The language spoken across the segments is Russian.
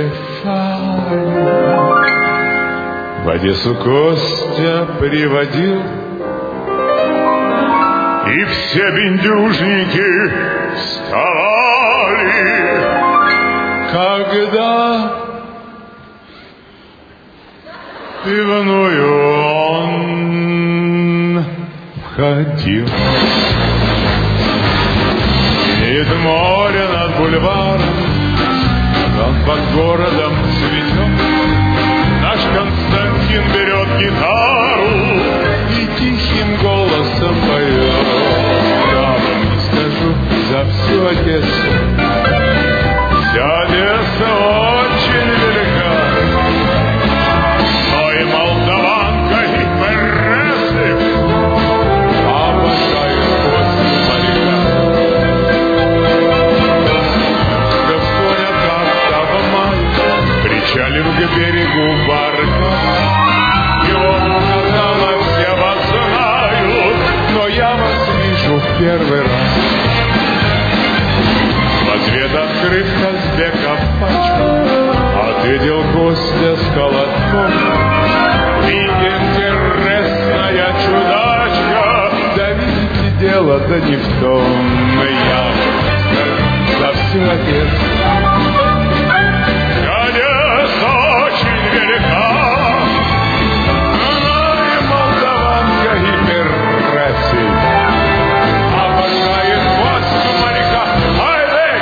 Кефали. В Одессу Костя приводил, и все бендюжники вставали, когда пивную он входил. Синеет море над бульваром, он под городом цветет. Наш Константин берет гитару и тихим голосом поет. Я вам не скажу за всю Одессу, вся Одесса очень велика, но и молдаванка, и пересы обожают Костю моряка. Говорят, как-то в мае причалив к берегу барка, и он сказал, все вас знают, но я вас вижу в первый раз. В ответ открыт Казбеков пачку, ответил Костя с холодком. И интересная чудачка, да видите, дело-то не в том. Я скажу за всю Одессу, Одесса очень велика, она и молдаванка, и пересы обожает Костю моряка. Ай-вей!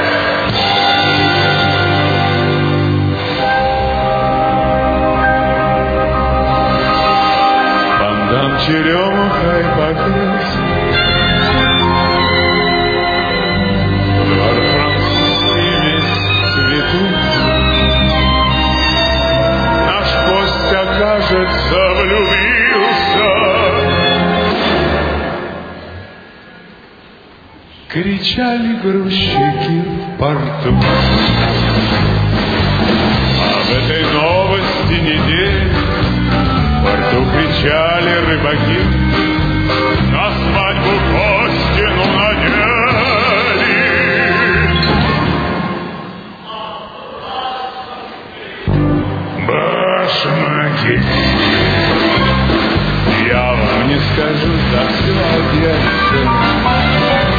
Бандам черемухой покрылся, двор французский весь цветут. Наш Костя, кажется, влюбился, кричали грузчики в порту. А в этой новости недели в порту кричали рыбаки. На свадьбу Костину надели башмаки. Я вам не скажу за всю Одессу,